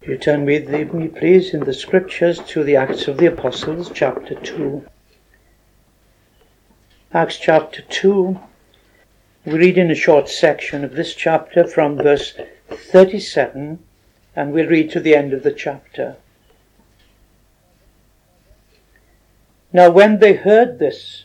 You turn with me, please, in the Scriptures to the Acts of the Apostles, chapter 2. Acts chapter 2, we read in a short section of this chapter from verse 37, and we'll read to the end of the chapter. Now when they heard this,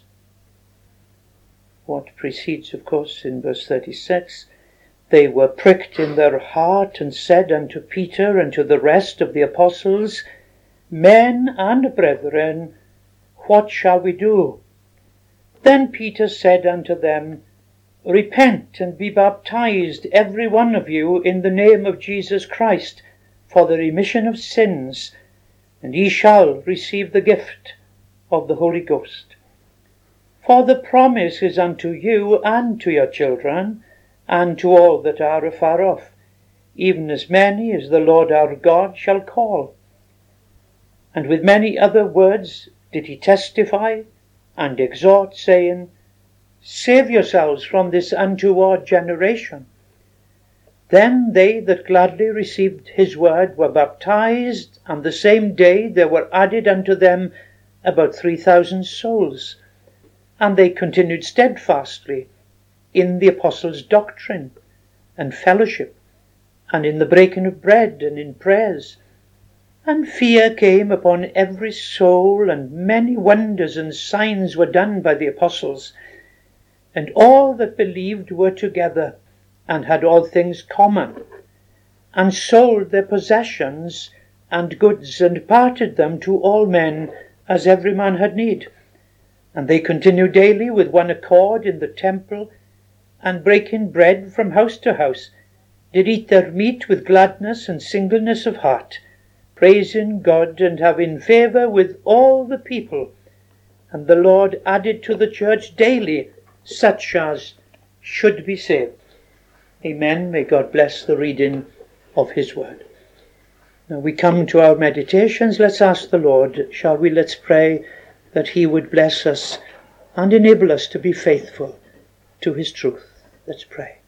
what precedes, of course, in verse 36, they were pricked in their heart and said unto Peter and to the rest of the apostles, Men and brethren, what shall we do? Then Peter said unto them, Repent and be baptized, every one of you, in the name of Jesus Christ, for the remission of sins, and ye shall receive the gift of the Holy Ghost. For the promise is unto you and to your children, and to all that are afar off, even as many as the Lord our God shall call. And with many other words did he testify and exhort, saying, Save yourselves from this untoward generation. Then they that gladly received his word were baptized, and the same day there were added unto them about 3,000 souls. And they continued steadfastly in the apostles' doctrine and fellowship, and in the breaking of bread, and in prayers. And fear came upon every soul, and many wonders and signs were done by the apostles. And all that believed were together, and had all things common, and sold their possessions and goods, and parted them to all men, as every man had need. And they continued daily with one accord in the temple, and breaking bread from house to house, did eat their meat with gladness and singleness of heart, praising God and having favour with all the people. And the Lord added to the church daily such as should be saved. Amen. May God bless the reading of his word. Now we come to our meditations. Let's ask the Lord, shall we? Let's pray that he would bless us and enable us to be faithful to his truth. Let's pray.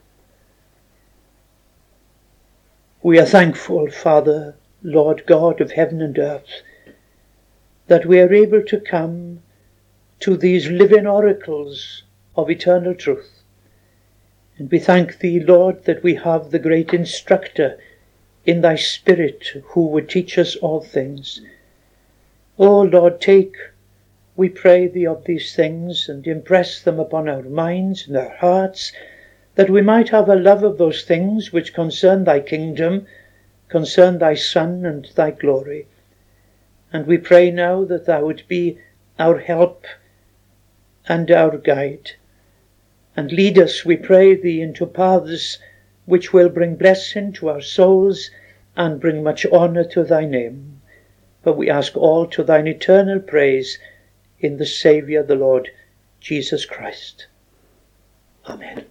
We are thankful, Father, Lord God of heaven and earth, that we are able to come to these living oracles of eternal truth. And we thank thee, Lord, that we have the great instructor in thy Spirit who would teach us all things. O Lord, take, we pray thee, of these things, and impress them upon our minds and our hearts, that we might have a love of those things which concern thy kingdom, concern thy Son and thy glory. And we pray now that thou would be our help and our guide, and lead us, we pray thee, into paths which will bring blessing to our souls and bring much honour to thy name. For we ask all to thine eternal praise in the Saviour, the Lord Jesus Christ. Amen.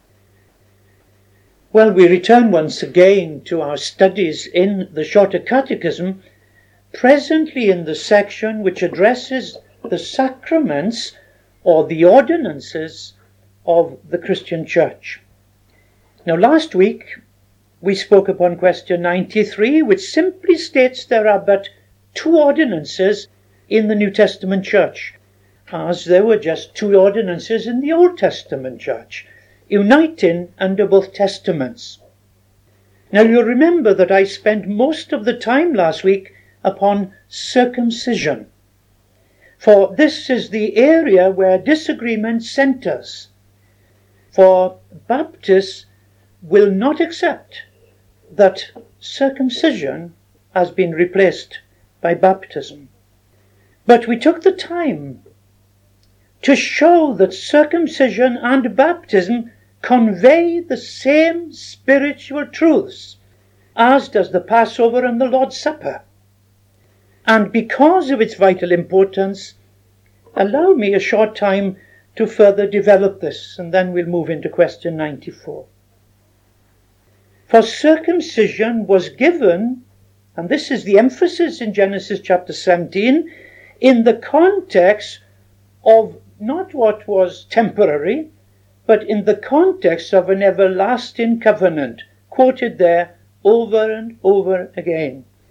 Well, we return once again to our studies in the Shorter Catechism, presently in the section which addresses the sacraments or the ordinances of the Christian Church. Now, last week we spoke upon question 93, which simply states there are but two ordinances in the New Testament Church, as there were just two ordinances in the Old Testament Church, uniting under both Testaments. Now you remember that I spent most of the time last week upon circumcision, for this is the area where disagreement centers. For Baptists will not accept that circumcision has been replaced by baptism. But we took the time to show that circumcision and baptism convey the same spiritual truths, as does the Passover and the Lord's Supper. And because of its vital importance, allow me a short time to further develop this, and then we'll move into question 94. For circumcision was given, and this is the emphasis in Genesis chapter 17, in the context of not what was temporary, but in the context of an everlasting covenant, quoted there over and over again.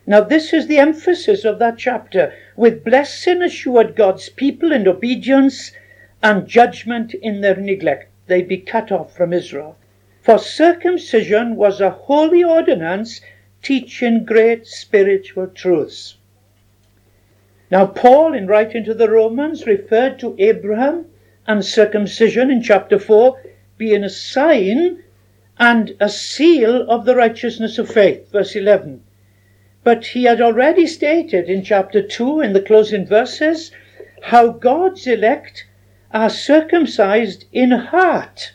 Now this is the emphasis of that chapter. With blessing assured God's people in obedience, and judgment in their neglect, they be cut off from Israel. For circumcision was a holy ordinance, teaching great spiritual truths. Now Paul, in writing to the Romans, referred to Abraham and circumcision in chapter 4 being a sign and a seal of the righteousness of faith, verse 11. But he had already stated in chapter 2, in the closing verses, how God's elect are circumcised in heart.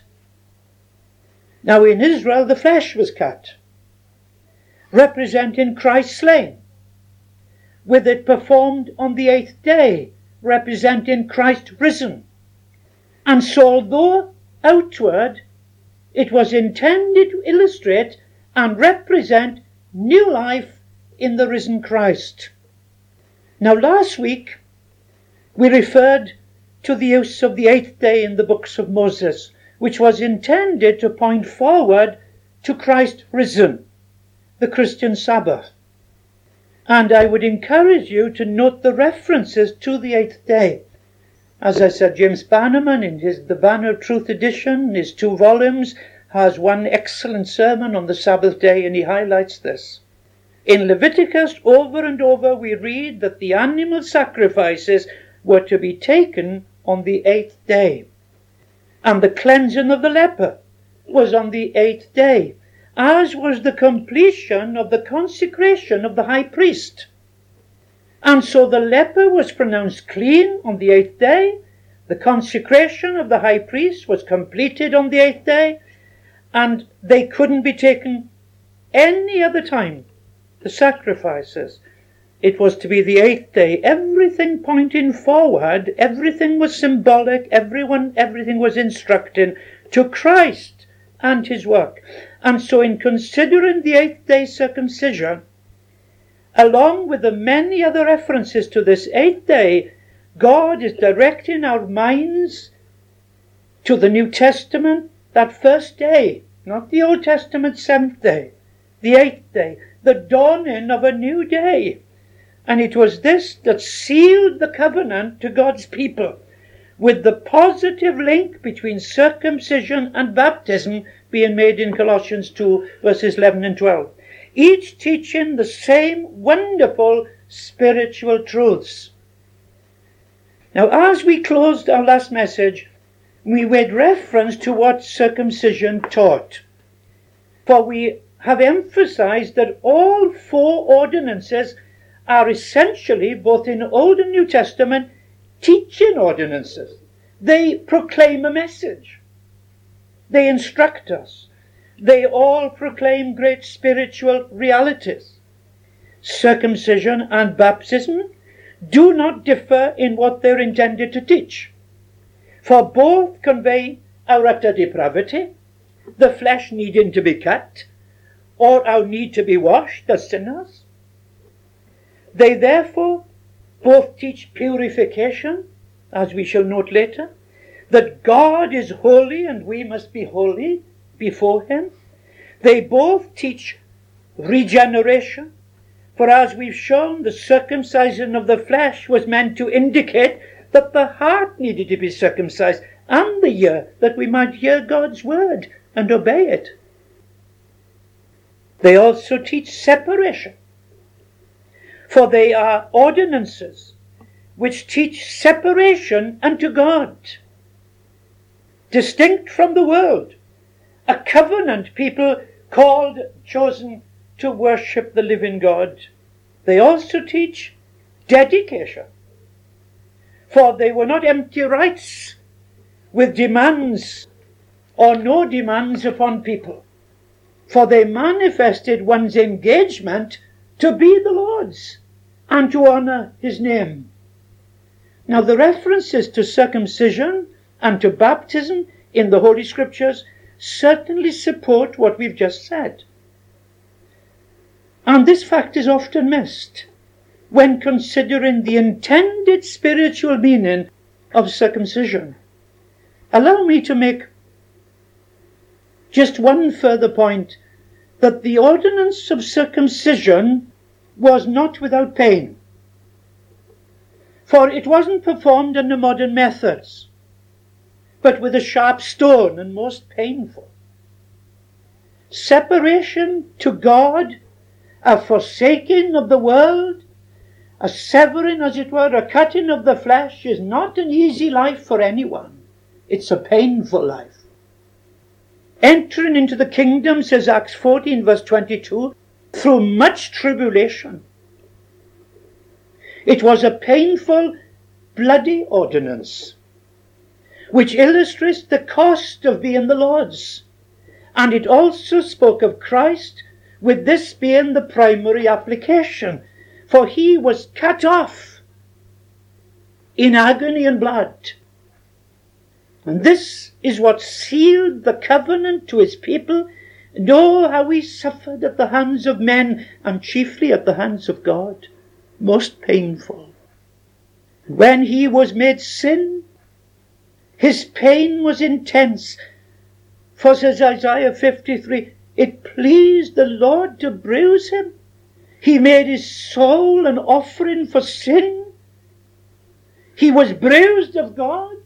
Now in Israel the flesh was cut, representing Christ slain, with it performed on the 8th day, representing Christ risen. And so although outward it was intended to illustrate and represent new life in the risen Christ. Now last week we referred to the use of the 8th day in the books of Moses, which was intended to point forward to Christ risen, the Christian Sabbath. And I would encourage you to note the references to the 8th day. As I said, James Bannerman, in the Banner of Truth edition, his 2 volumes, has one excellent sermon on the Sabbath day, and he highlights this. In Leviticus, over and over, we read that the animal sacrifices were to be taken on the 8th day. And the cleansing of the leper was on the 8th day, as was the completion of the consecration of the high priest. And so the leper was pronounced clean on the 8th day, the consecration of the high priest was completed on the 8th day, and they couldn't be taken any other time, the sacrifices. It was to be the 8th day, everything pointing forward, everything was symbolic, everything was instructing to Christ and his work. And so in considering the 8th day circumcision, along with the many other references to this 8th day, God is directing our minds to the New Testament, that first day, not the Old Testament 7th day, the 8th day, the dawning of a new day. And it was this that sealed the covenant to God's people, with the positive link between circumcision and baptism being made in Colossians 2, verses 11 and 12. Each teaching the same wonderful spiritual truths. Now, as we closed our last message, we made reference to what circumcision taught. For we have emphasized that all 4 ordinances are essentially, both in Old and New Testament, teaching ordinances. They proclaim a message. They instruct us. They all proclaim great spiritual realities. Circumcision and baptism do not differ in what they're intended to teach, for both convey our utter depravity, the flesh needing to be cut, or our need to be washed as sinners. They therefore both teach purification, as we shall note later, that God is holy and we must be holy before him. They both teach regeneration, for as we've shown, the circumcision of the flesh was meant to indicate that the heart needed to be circumcised, and the ear, that we might hear God's word and obey it. They also teach separation, for they are ordinances which teach separation unto God, distinct from the world, a covenant people called, chosen to worship the living God. They also teach dedication, for they were not empty rites with demands or no demands upon people, for they manifested one's engagement to be the Lord's and to honor his name. Now the references to circumcision and to baptism in the Holy Scriptures certainly support what we've just said. And this fact is often missed when considering the intended spiritual meaning of circumcision. Allow me to make just one further point, that the ordinance of circumcision was not without pain, for it wasn't performed under modern methods, but with a sharp stone and most painful. Separation to God, a forsaking of the world, a severing, as it were, a cutting of the flesh, is not an easy life for anyone. It's a painful life. Entering into the kingdom, says Acts 14, verse 22, through much tribulation. It was a painful, bloody ordinance, which illustrates the cost of being the Lord's. And it also spoke of Christ, with this being the primary application. For he was cut off in agony and blood. And this is what sealed the covenant to his people. And oh, how he suffered at the hands of men, and chiefly at the hands of God. Most painful. When he was made sin, his pain was intense. For, says Isaiah 53, it pleased the Lord to bruise him. He made his soul an offering for sin. He was bruised of God.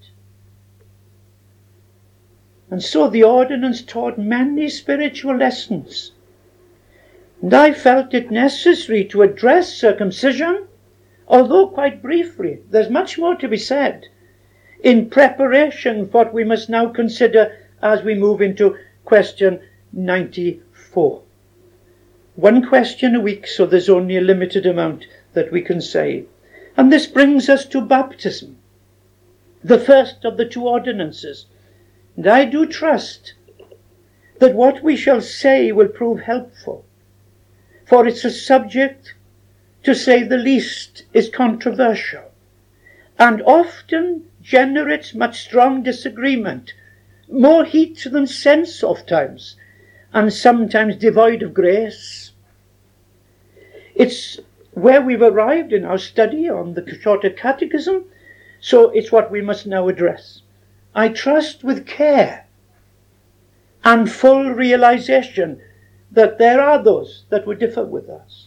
And so the ordinance taught many spiritual lessons. And I felt it necessary to address circumcision, although quite briefly. There's much more to be said in preparation for what we must now consider as we move into question 94. One question a week, so there's only a limited amount that we can say. And this brings us to baptism, the first of the two ordinances. And I do trust that what we shall say will prove helpful, for it's a subject, to say the least, is controversial, and often generates much strong disagreement, more heat than sense oftentimes, and sometimes devoid of grace. It's where we've arrived in our study on the Shorter Catechism, so it's what we must now address. I trust with care and full realization that there are those that would differ with us.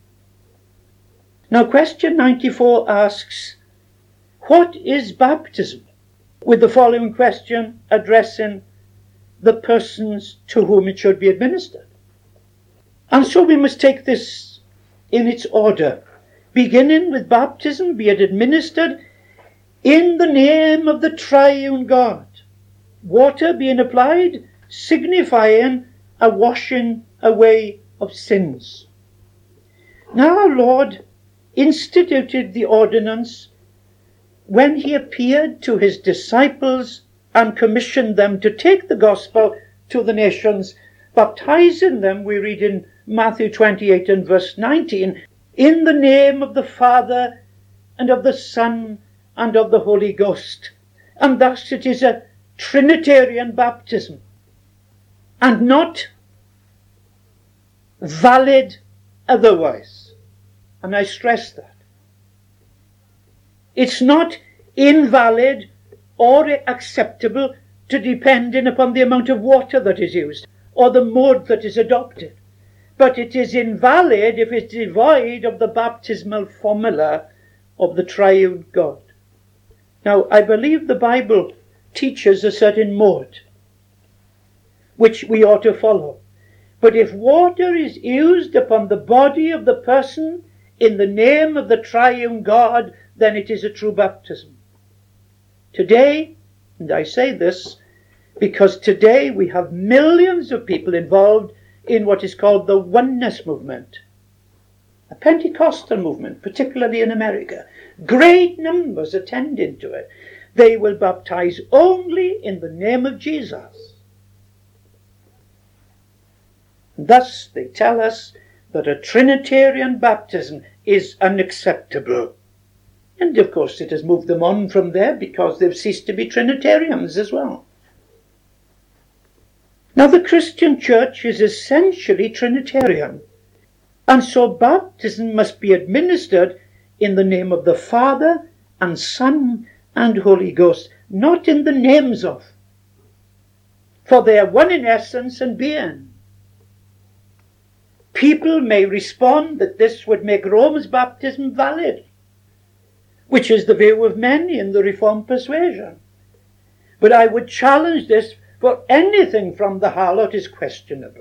Now, question 94 asks, what is baptism? With the following question addressing the persons to whom it should be administered. And so we must take this in its order, beginning with baptism, be it administered in the name of the triune God, water being applied, signifying a washing away of sins. Now our Lord instituted the ordinance when he appeared to his disciples and commissioned them to take the gospel to the nations, baptizing them, we read in Matthew 28 and verse 19, in the name of the Father and of the Son and of the Holy Ghost. And thus it is a Trinitarian baptism, and not valid otherwise. And I stress that. It's not invalid or acceptable to depending upon the amount of water that is used or the mode that is adopted. But it is invalid if it's devoid of the baptismal formula of the triune God. Now, I believe the Bible teaches a certain mode which we ought to follow. But if water is used upon the body of the person in the name of the triune God, then it is a true baptism. Today, and I say this because today we have millions of people involved in what is called the oneness movement, a Pentecostal movement, particularly in America. Great numbers attending to it. They will baptize only in the name of Jesus. Thus they tell us that a Trinitarian baptism is unacceptable. And of course it has moved them on from there because they've ceased to be Trinitarians as well. Now the Christian church is essentially Trinitarian, and so baptism must be administered in the name of the Father and Son and Holy Ghost, not in the names of, for they are one in essence and being. people may respond that this would make Rome's baptism valid, which is the view of many in the Reformed persuasion. But I would challenge this, for anything from the harlot is questionable.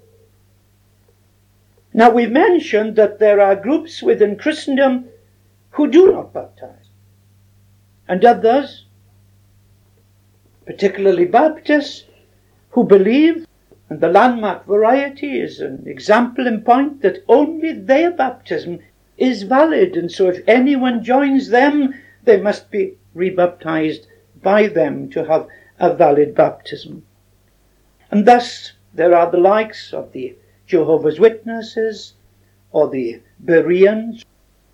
Now, we mentioned that there are groups within Christendom who do not baptize, and others, particularly Baptists, who believe, and the Landmark Variety is an example in point, that only their baptism is valid, and so if anyone joins them, they must be rebaptized by them to have a valid baptism. And thus there are the likes of the Jehovah's Witnesses or the Bereans,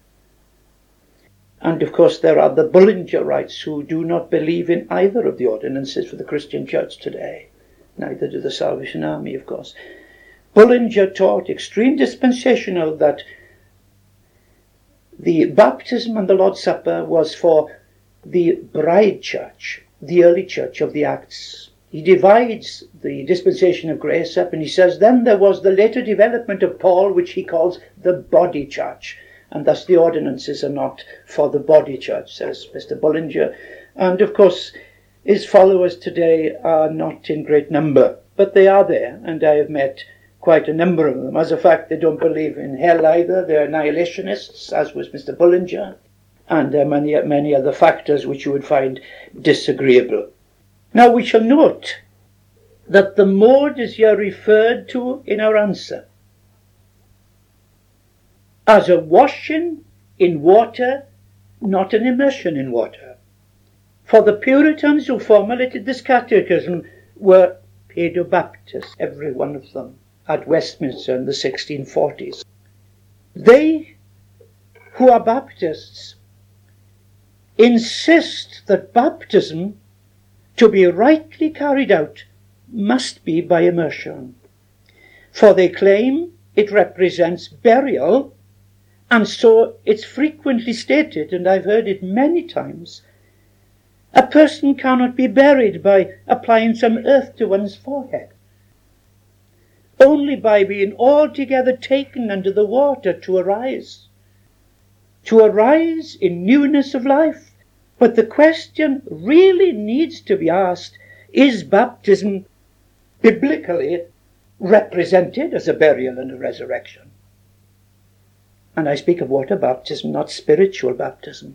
and of course there are the Bullingerites who do not believe in either of the ordinances for the Christian church today. Neither do the Salvation Army, of course. Bullinger taught, extreme dispensational, that the baptism and the Lord's Supper was for the bride church, the early church of the Acts. He divides the dispensation of grace up, and he says, then there was the later development of Paul, which he calls the body church, and thus the ordinances are not for the body church, says Mr. Bullinger. And of course, his followers today are not in great number, but they are there, and I have met quite a number of them. As a fact, they don't believe in hell either. They are annihilationists, as was Mr. Bullinger, and there are many other factors which you would find disagreeable. Now we shall note that the mode is here referred to in our answer as a washing in water, not an immersion in water. For the Puritans who formulated this catechism were Paedobaptists, every one of them, at Westminster in the 1640s. They who are Baptists insist that baptism, to be rightly carried out, must be by immersion. For they claim it represents burial, and so it's frequently stated, and I've heard it many times, a person cannot be buried by applying some earth to one's forehead, only by being altogether taken under the water to arise in newness of life. But the question really needs to be asked, is baptism biblically represented as a burial and a resurrection? And I speak of water baptism, not spiritual baptism.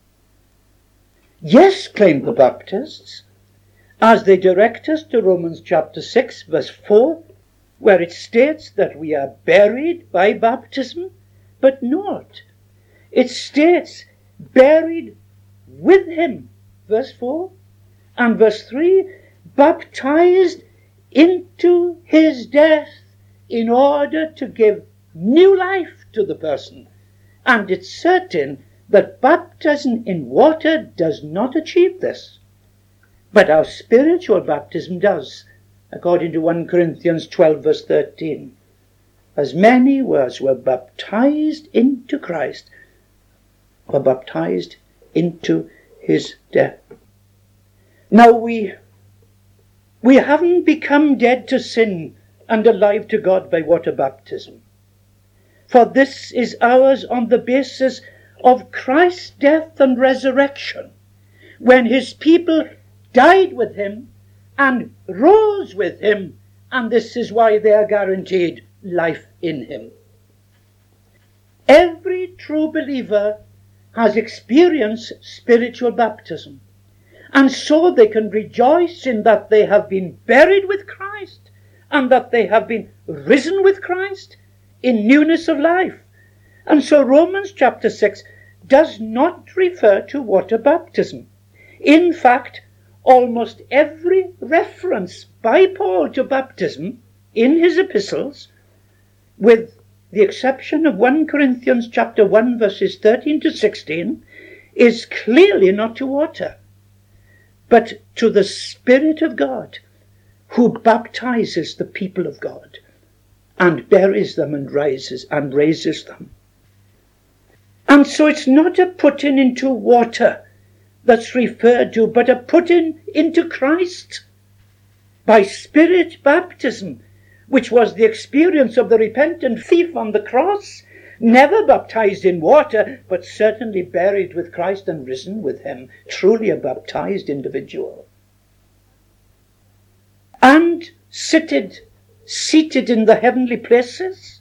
Yes, claim the Baptists, as they direct us to Romans chapter 6, verse 4, where it states that we are buried by baptism, but not. It states buried with him, verse 4, and verse 3, baptized into his death in order to give new life to the person. And it's certain that baptism in water does not achieve this, but our spiritual baptism does, according to 1 Corinthians 12, verse 13. As many as were baptized into Christ were baptized into his death. Now we haven't become dead to sin and alive to God by water baptism, for this is ours on the basis of Christ's death and resurrection, when his people died with him and rose with him, and this is why they are guaranteed life in him. Every true believer has experienced spiritual baptism, and so they can rejoice in that they have been buried with Christ and that they have been risen with Christ in newness of life. And so Romans chapter 6 does not refer to water baptism. In fact, almost every reference by Paul to baptism in his epistles, with the exception of 1 Corinthians chapter 1 verses 13 to 16, is clearly not to water, but to the Spirit of God, who baptizes the people of God and buries them and raises them. And so it's not a putting into water that's referred to, but a putting into Christ. By Spirit baptism, which was the experience of the repentant thief on the cross, never baptized in water, but certainly buried with Christ and risen with him, truly a baptized individual. And seated in the heavenly places.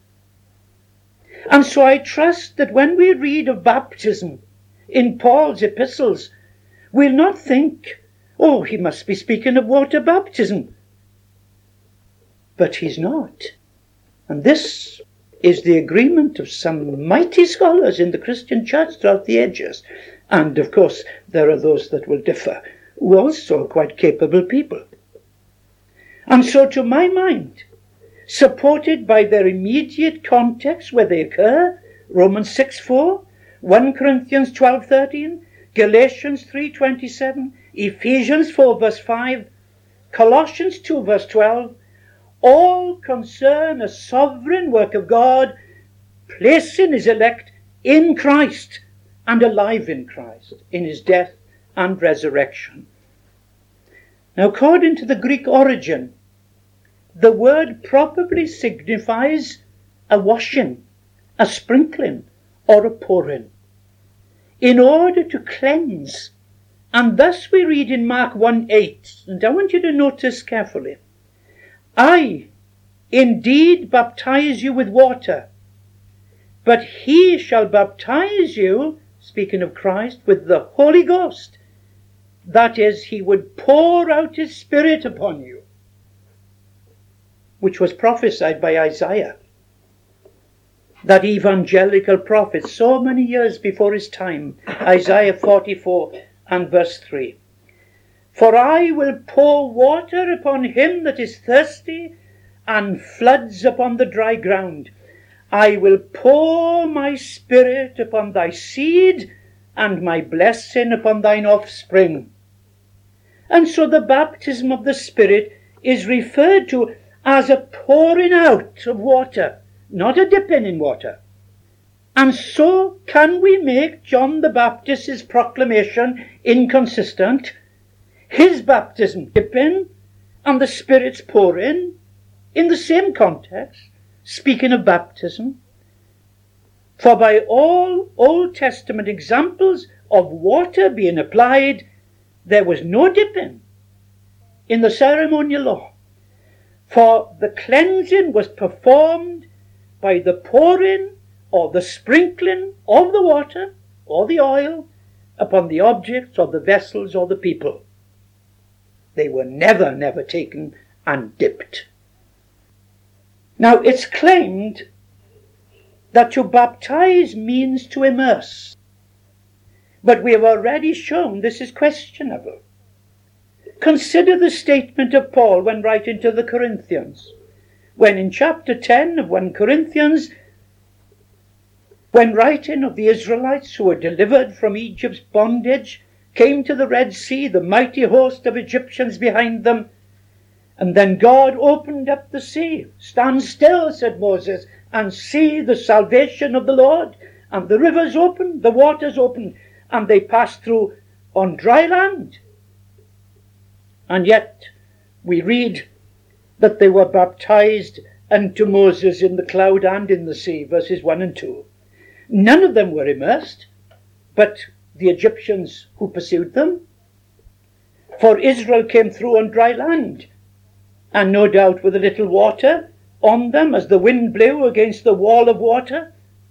And so I trust that when we read of baptism in Paul's epistles, we'll not think, oh, he must be speaking of water baptism. But he's not. And this is the agreement of some mighty scholars in the Christian church throughout the ages. And of course, there are those that will differ, who are also quite capable people. And so to my mind, supported by their immediate context where they occur, Romans 6:4, 1 Corinthians 12:13, Galatians 3:27, Ephesians 4 verse 5, Colossians 2 verse 12, all concern a sovereign work of God, placing his elect in Christ and alive in Christ, in his death and resurrection. Now, according to the Greek origin, the word probably signifies a washing, a sprinkling, or a pouring, in order to cleanse. And thus we read in Mark 1:8, and I want you to notice carefully, I indeed baptize you with water, but he shall baptize you, speaking of Christ, with the Holy Ghost. That is, he would pour out his Spirit upon you, which was prophesied by Isaiah, that evangelical prophet so many years before his time, Isaiah 44 and verse 3. For I will pour water upon him that is thirsty, and floods upon the dry ground. I will pour my Spirit upon thy seed, and my blessing upon thine offspring. And so the baptism of the Spirit is referred to as a pouring out of water, not a dipping in water. And so can we make John the Baptist's proclamation inconsistent? His baptism dipping and the Spirit's pouring in the same context, speaking of baptism. For by all Old Testament examples of water being applied, there was no dipping in the ceremonial law. For the cleansing was performed by the pouring or the sprinkling of the water or the oil upon the objects or the vessels or the people. They were never taken and dipped. Now it's claimed that to baptize means to immerse. But we have already shown this is questionable. Consider the statement of Paul when writing to the Corinthians, when in chapter 10 of 1 Corinthians, when writing of the Israelites who were delivered from Egypt's bondage, came to the Red Sea, the mighty host of Egyptians behind them, and then God opened up the sea. Stand still, said Moses, and see the salvation of the Lord. And the rivers opened, the waters opened, and they passed through on dry land. And yet we read that they were baptized unto Moses in the cloud and in the sea, verses 1 and 2. None of them were immersed, but the Egyptians who pursued them. For Israel came through on dry land, and no doubt with a little water on them as the wind blew against the wall of water.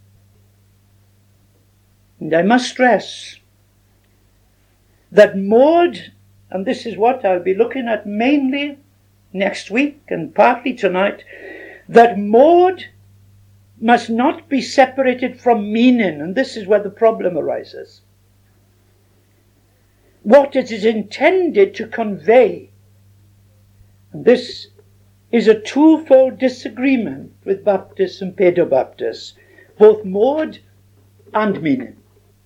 And I must stress that Maud, and this is what I'll be looking at mainly next week and partly tonight, that Maud must not be separated from meaning, and this is where the problem arises. What it is intended to convey. And this is a twofold disagreement with Baptists and Paedobaptists, both mode and meaning.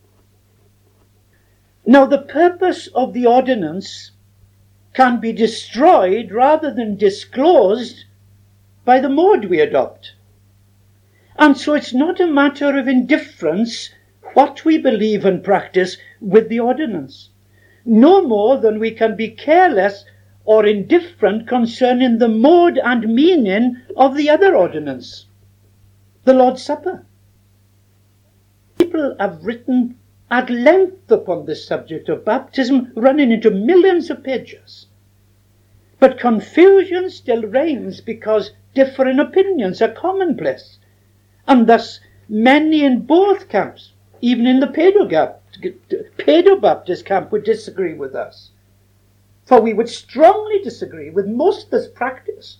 Now, the purpose of the ordinance can be destroyed rather than disclosed by the mode we adopt. And so it's not a matter of indifference what we believe and practice with the ordinance, no more than we can be careless or indifferent concerning the mode and meaning of the other ordinance, the Lord's Supper. People have written at length upon this subject of baptism, running into millions of pages. But confusion still reigns because different opinions are commonplace, and thus many in both camps, even in the Paedo-Baptist camp, would disagree with us. For we would strongly disagree with most that's practiced.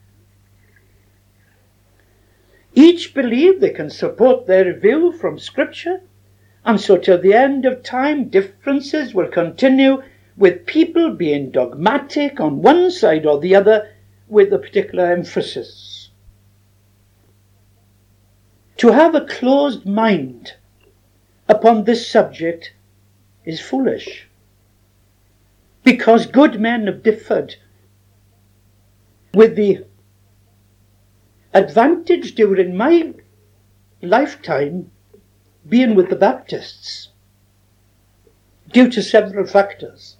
Each believe they can support their view from Scripture, and so till the end of time differences will continue, with people being dogmatic on one side or the other with a particular emphasis. To have a closed mind upon this subject is foolish, because good men have differed, with the advantage during my lifetime being with the Baptists, due to several factors.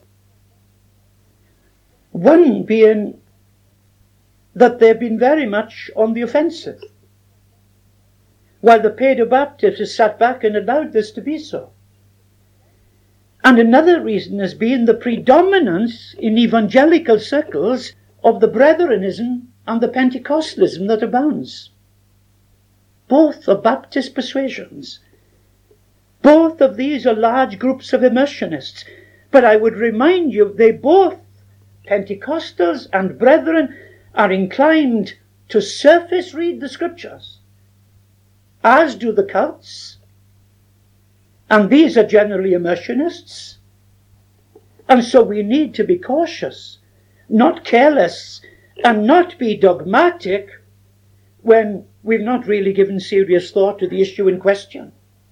One being that they've been very much on the offensive, while the Paedo-Baptists have sat back and allowed this to be so. And another reason has been the predominance in evangelical circles of the Brethrenism and the Pentecostalism that abounds. Both are Baptist persuasions. Both of these are large groups of immersionists. But I would remind you, they both, Pentecostals and Brethren, are inclined to surface read the Scriptures, as do the cults. And these are generally immersionists. And so we need to be cautious, not careless, and not be dogmatic when we've not really given serious thought to the issue in question.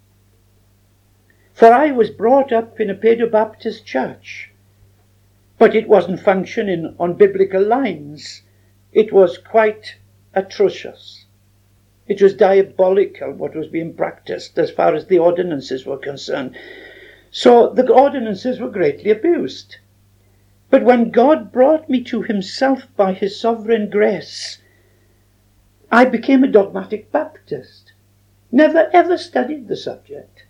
For I was brought up in a Paedo-Baptist church, but it wasn't functioning on biblical lines. It was quite atrocious. It was diabolical what was being practiced as far as the ordinances were concerned. So the ordinances were greatly abused. But when God brought me to himself by his sovereign grace, I became a dogmatic Baptist. Never ever studied the subject.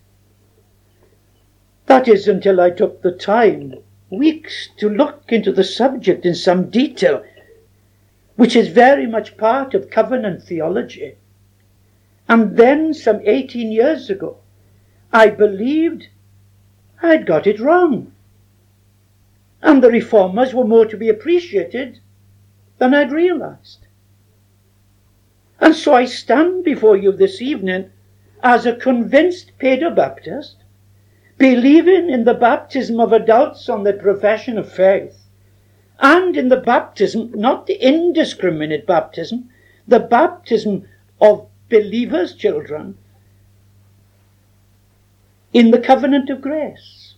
That is, until I took the time, weeks, to look into the subject in some detail, which is very much part of covenant theology. And then, some 18 years ago, I believed I'd got it wrong. And the reformers were more to be appreciated than I'd realized. And so I stand before you this evening as a convinced Paedo-Baptist, believing in the baptism of adults on their profession of faith, and in the baptism, not the indiscriminate baptism, the baptism of believers' children in the covenant of grace.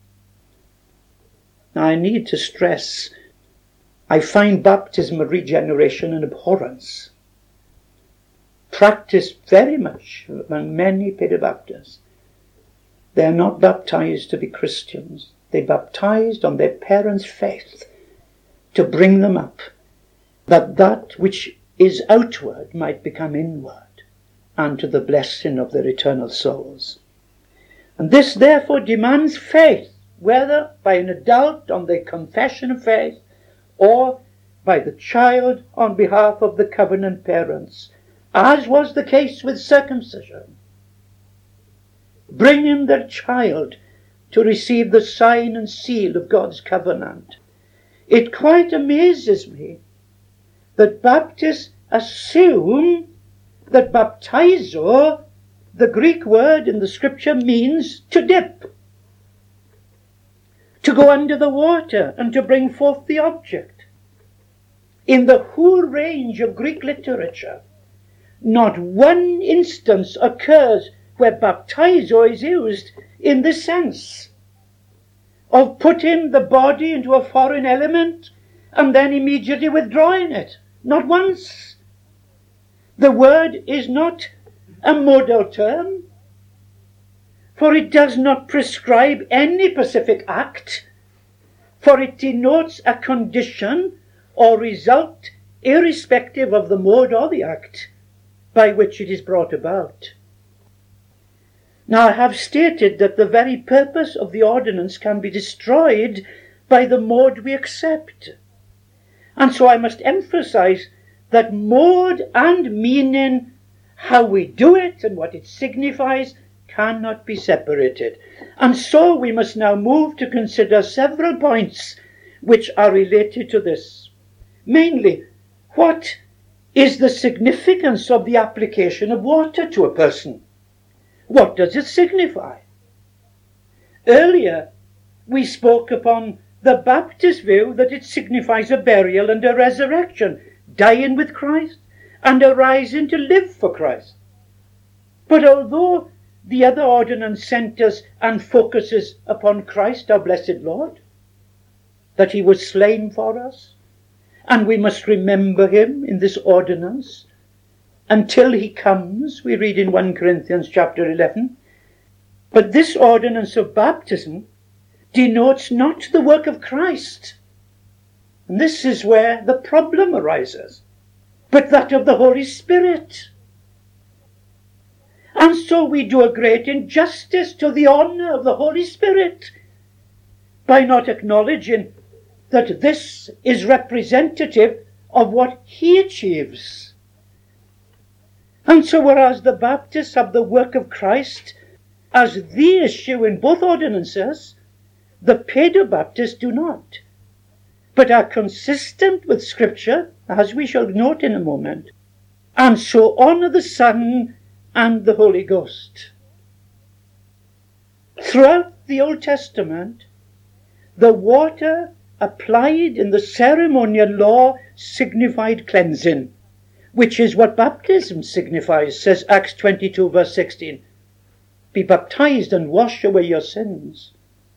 Now I need to stress, I find baptism of regeneration an abhorrence, practiced very much among many Paedo-Baptists. They are not baptized to be Christians. They baptized on their parents' faith to bring them up, that which is outward might become inward, and to the blessing of their eternal souls. And this therefore demands faith, whether by an adult on their confession of faith, or by the child on behalf of the covenant parents, as was the case with circumcision, bringing their child to receive the sign and seal of God's covenant. It quite amazes me that Baptists assume that baptizo, the Greek word in the Scripture, means to dip, to go under the water and to bring forth the object. In the whole range of Greek literature, not one instance occurs where baptizo is used in the sense of putting the body into a foreign element and then immediately withdrawing it. Not once. The word is not a modal term, for it does not prescribe any specific act for it denotes a condition or result irrespective of the mode or the act by which it is brought about. Now I have stated that the very purpose of the ordinance can be destroyed by the mode we accept. And so I must emphasize that mode and meaning, how we do it and what it signifies, cannot be separated. And so we must now move to consider several points which are related to this. Mainly, what is the significance of the application of water to a person? What does it signify? Earlier, we spoke upon the Baptist view that it signifies a burial and a resurrection, dying with Christ and arising to live for Christ. But although the other ordinance centers and focuses upon Christ, our blessed Lord, that he was slain for us, and we must remember him in this ordinance until he comes, we read in 1 Corinthians chapter 11. But this ordinance of baptism denotes not the work of Christ. And this is where the problem arises, but that of the Holy Spirit. And so we do a great injustice to the honor of the Holy Spirit by not acknowledging that this is representative of what he achieves. And so whereas the Baptists have the work of Christ as the issue in both ordinances, the Paedobaptists do not, but are consistent with Scripture, as we shall note in a moment, and so honor the Son and the Holy Ghost. Throughout the Old Testament, the water applied in the ceremonial law signified cleansing, which is what baptism signifies, says Acts 22 verse 16. Be baptized and wash away your sins.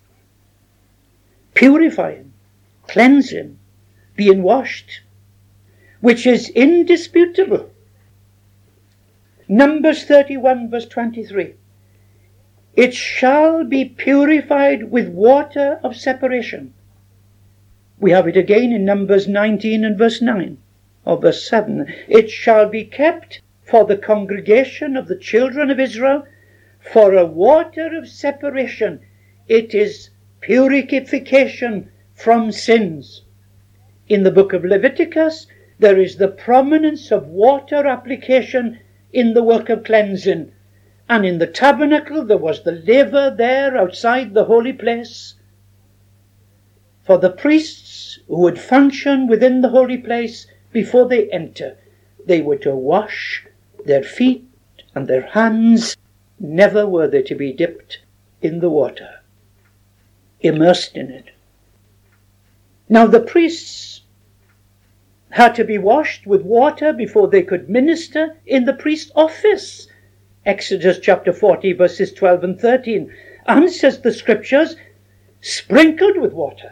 Purifying, cleansing, being washed, which is indisputable. Numbers 31 verse 23. It shall be purified with water of separation. We have it again in Numbers 19 and verse 9, or verse 7. It shall be kept for the congregation of the children of Israel for a water of separation. It is purification from sins. In the book of Leviticus, there is the prominence of water application in the work of cleansing. And in the tabernacle, there was the laver there outside the holy place. For the priests who would function within the holy place before they enter, they were to wash their feet and their hands. Never were they to be dipped in the water, immersed in it. Now the priests had to be washed with water before they could minister in the priest's office. Exodus chapter 40 verses 12 and 13. And, says the Scriptures, sprinkled with water,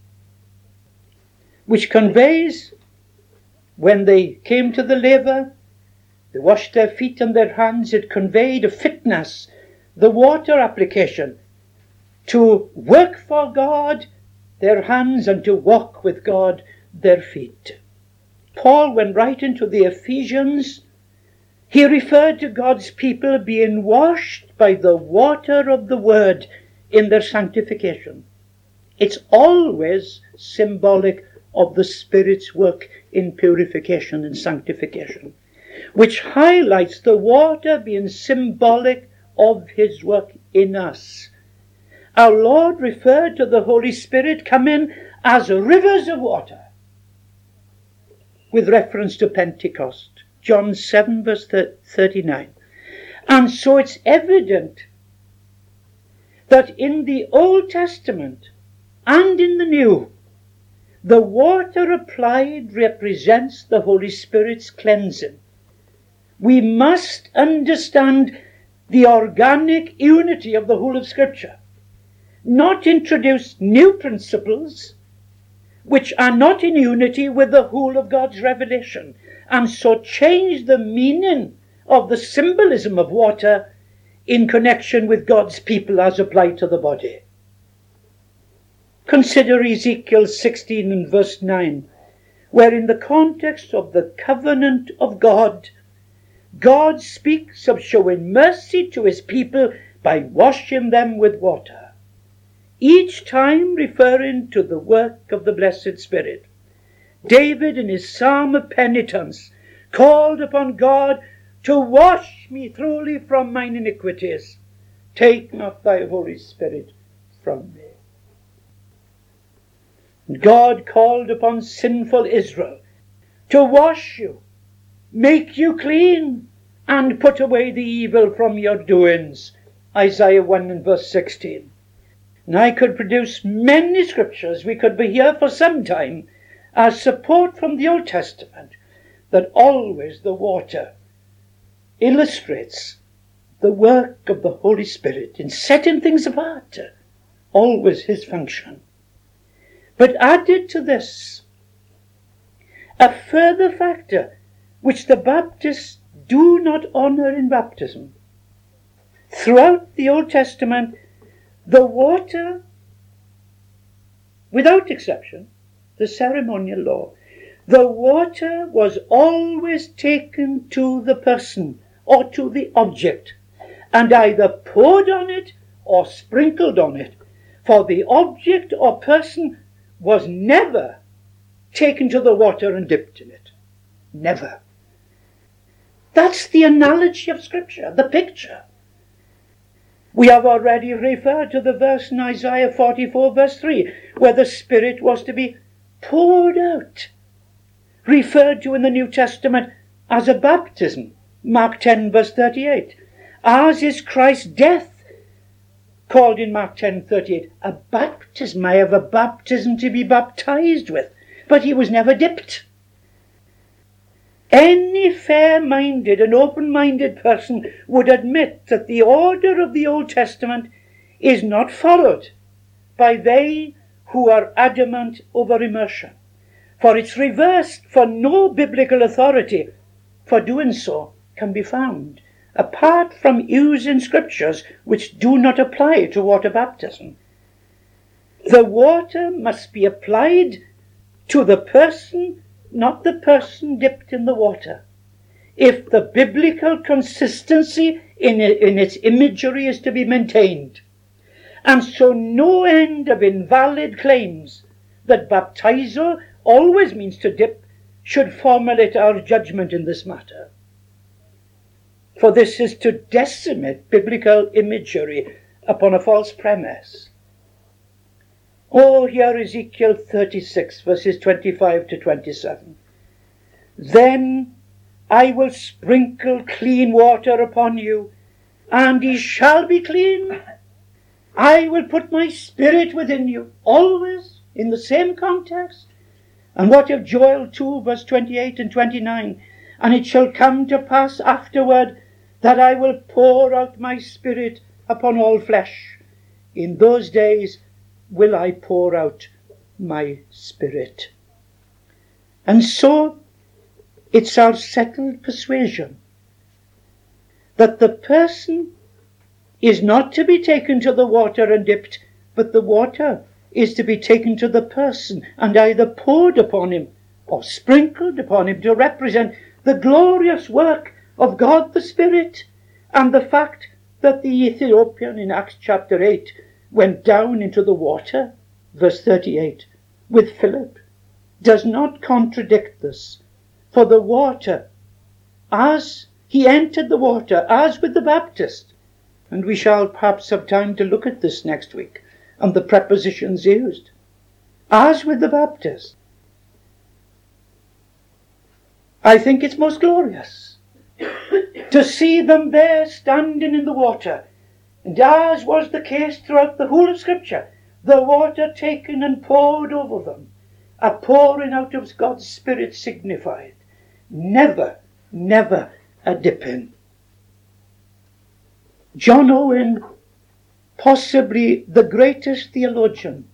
which conveys, when they came to the laver, they washed their feet and their hands, it conveyed a fitness, the water application, to work for God, their hands, and to walk with God, their feet. Paul, when writing to the Ephesians, he referred to God's people being washed by the water of the word in their sanctification. It's always symbolic of the Spirit's work in purification and sanctification, which highlights the water being symbolic of his work in us. Our Lord referred to the Holy Spirit coming as rivers of water, with reference to Pentecost, John 7 verse 39. And so it's evident that in the Old Testament and in the New, the water applied represents the Holy Spirit's cleansing. We must understand the organic unity of the whole of Scripture, not introduce new principles which are not in unity with the whole of God's revelation, and so change the meaning of the symbolism of water in connection with God's people as applied to the body. Consider Ezekiel 16 and verse 9, where in the context of the covenant of God, God speaks of showing mercy to his people by washing them with water, each time referring to the work of the blessed Spirit. David, in his psalm of penitence, called upon God to wash me thoroughly from mine iniquities. Take not thy Holy Spirit from me. God called upon sinful Israel to wash you, make you clean, and put away the evil from your doings. Isaiah 1 and verse 16. And I could produce many scriptures, we could be here for some time, as support from the Old Testament, that always the water illustrates the work of the Holy Spirit in setting things apart, always his function. But added to this, a further factor which the Baptists do not honor in baptism. Throughout the Old Testament, the water, without exception, the ceremonial law, the water was always taken to the person or to the object, and either poured on it or sprinkled on it, for the object or person was never taken to the water and dipped in it. Never. That's the analogy of Scripture, the picture. We have already referred to the verse in Isaiah 44 verse 3, where the Spirit was to be poured out, referred to in the New Testament as a baptism, Mark 10 verse 38, as is Christ's death, called in Mark 10:38 a baptism. I have a baptism to be baptized with, but he was never dipped. Any fair-minded and open-minded person would admit that the order of the Old Testament is not followed by they who are adamant over immersion, for it's reversed, for no biblical authority for doing so can be found, apart from using scriptures which do not apply to water baptism. The water must be applied to the person, not the person dipped in the water, if the biblical consistency in its imagery is to be maintained. And so no end of invalid claims that baptizo always means to dip should formulate our judgment in this matter. For this is to decimate biblical imagery upon a false premise. Oh, here Ezekiel 36, verses 25 to 27. Then I will sprinkle clean water upon you, and ye shall be clean. I will put my Spirit within you, always in the same context. And what of Joel 2, verse 28 and 29? And it shall come to pass afterward that I will pour out my Spirit upon all flesh. In those days will I pour out my Spirit. And so it's our settled persuasion that the person is not to be taken to the water and dipped, but the water is to be taken to the person and either poured upon him or sprinkled upon him to represent the glorious work of God the Spirit, and the fact that the Ethiopian in Acts chapter 8 went down into the water, verse 38, with Philip, does not contradict this. For the water, as he entered the water, as with the Baptist, and we shall perhaps have time to look at this next week, and the prepositions used, as with the Baptist, I think it's most glorious to see them there standing in the water, and as was the case throughout the whole of Scripture, the water taken and poured over them, a pouring out of God's Spirit signified. Never, never a dipping. John Owen, possibly the greatest theologian,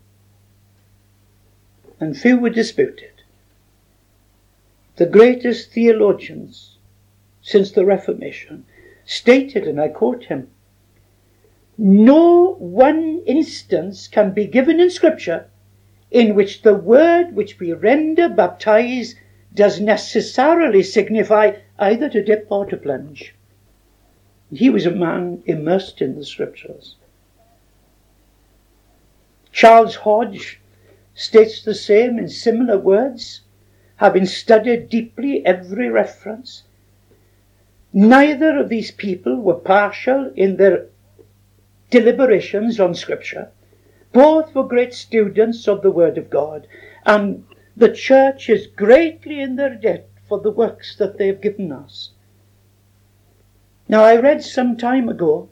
and few would dispute it, the greatest theologians since the Reformation, stated, and I quote him, No one instance can be given in Scripture in which the word which we render baptize does necessarily signify either to dip or to plunge. He was a man immersed in the Scriptures. Charles Hodge states the same in similar words, having studied deeply every reference. Neither of these people were partial in their deliberations on Scripture. Both were great students of the Word of God, and the Church is greatly in their debt for the works that they have given us. Now, I read some time ago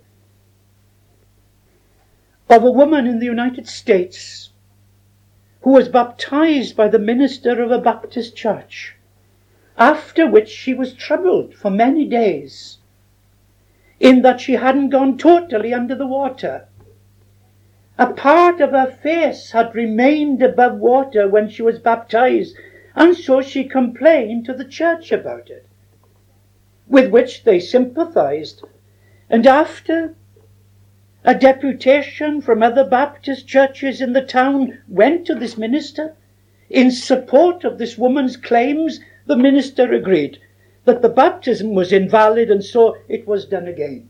of a woman in the United States who was baptized by the minister of a Baptist church, after which she was troubled for many days, in that she hadn't gone totally under the water. A part of her face had remained above water when she was baptized, and so she complained to the church about it, with which they sympathized. And after a deputation from other Baptist churches in the town went to this minister in support of this woman's claims, the minister agreed that the baptism was invalid, and so it was done again.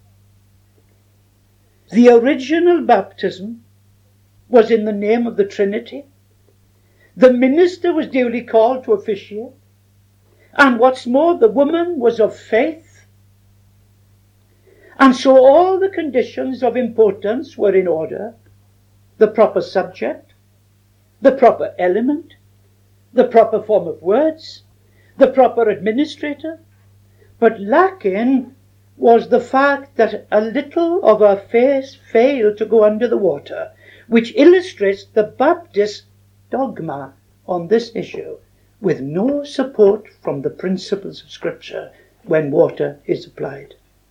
The original baptism was in the name of the Trinity. The minister was duly called to officiate. And what's more, the woman was of faith. And so all the conditions of importance were in order. The proper subject, the proper element, the proper form of words, the proper administrator. But lacking was the fact that a little of her face failed to go under the water, which illustrates the Baptist dogma on this issue, with no support from the principles of Scripture when water is applied.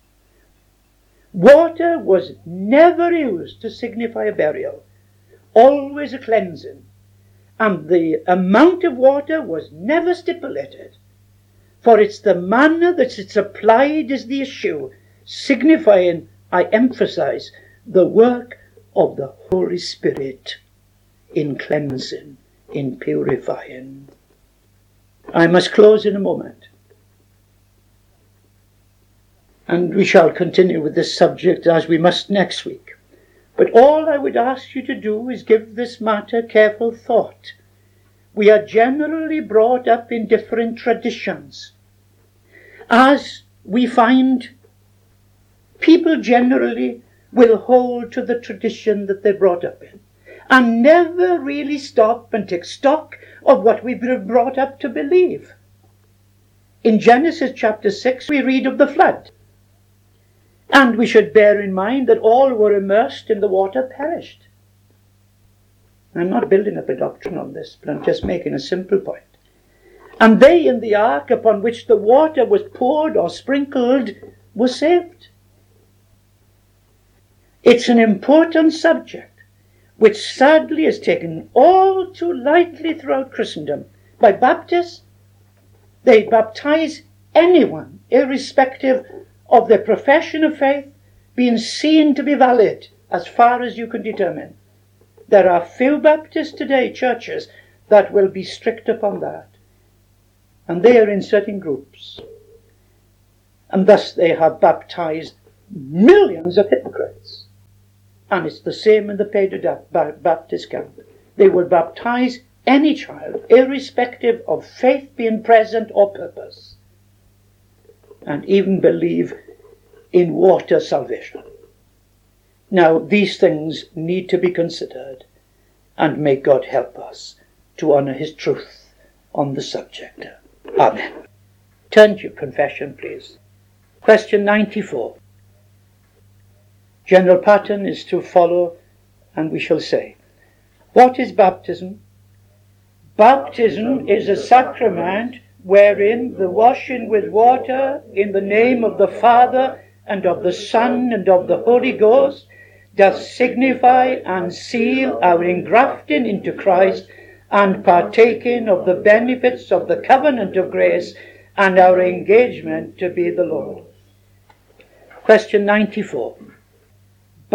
Water was never used to signify a burial, always a cleansing, and the amount of water was never stipulated. For it's the manner that it's applied is the issue, signifying, I emphasize, the work of the Holy Spirit in cleansing, in purifying. I must close in a moment. And we shall continue with this subject as we must next week. But all I would ask you to do is give this matter careful thought. We are generally brought up in different traditions. As we find, people generally will hold to the tradition that they're brought up in, and never really stop and take stock of what we've been brought up to believe. In Genesis chapter 6, we read of the flood. And we should bear in mind that all who were immersed in the water perished. I'm not building up a doctrine on this, but I'm just making a simple point. And they in the ark upon which the water was poured or sprinkled were saved. It's an important subject which sadly is taken all too lightly throughout Christendom. By Baptists, they baptize anyone, irrespective of their profession of faith being seen to be valid as far as you can determine. There are few Baptists today, churches, that will be strict upon that. And they are in certain groups. And thus they have baptized millions of hypocrites. And it's the same in the Baptist camp. They will baptize any child, irrespective of faith being present or purpose, and even believe in water salvation. Now, these things need to be considered, and may God help us to honor his truth on the subject. Amen. Turn to your confession, please. Question 94. General pattern is to follow, and we shall say, what is baptism? Baptism is a sacrament wherein the washing with water in the name of the Father and of the Son and of the Holy Ghost doth signify and seal our engrafting into Christ and partaking of the benefits of the covenant of grace and our engagement to be the Lord. Question 94.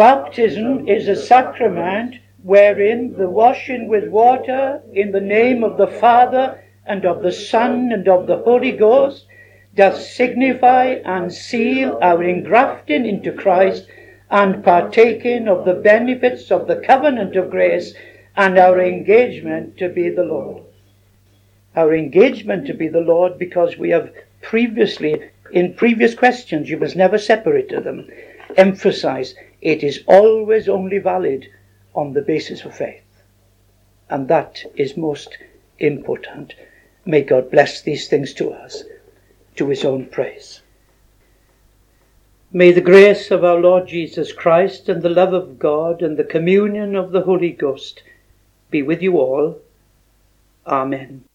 Baptism is a sacrament wherein the washing with water in the name of the Father and of the Son and of the Holy Ghost doth signify and seal our engrafting into Christ and partaking of the benefits of the covenant of grace and our engagement to be the Lord. Our engagement to be the Lord, because we have previously, in previous questions, you must never separate them, emphasize it is always only valid on the basis of faith. And that is most important. May God bless these things to us, to his own praise. May the grace of our Lord Jesus Christ and the love of God and the communion of the Holy Ghost be with you all. Amen.